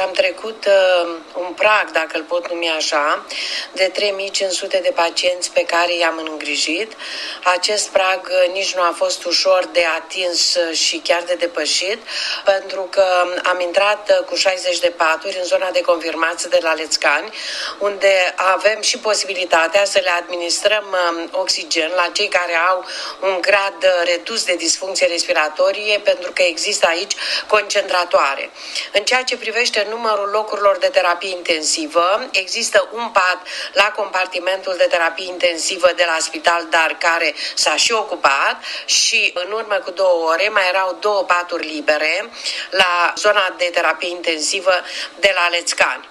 am trecut un prag, dacă îl pot numi așa, de 3500 de pacienți pe care i-am îngrijit. Acest prag nici nu a fost ușor de atins și chiar de depășit, pentru că am intrat cu 60 de paturi în zona de confirmație de la Lețcani, unde avem și posibilitatea să le administrăm oxigen la cei care au un grad redus de disfuncție respiratorie, pentru că există aici concentratoare. În ceea ce privește numărul locurilor de terapie intensivă, există un pat la compartimentul de terapie intensivă de la spital, dar care s-a și ocupat, și în urmă cu 2 ore mai erau 2 paturi libere la zona de terapie intensivă de la Lețcani.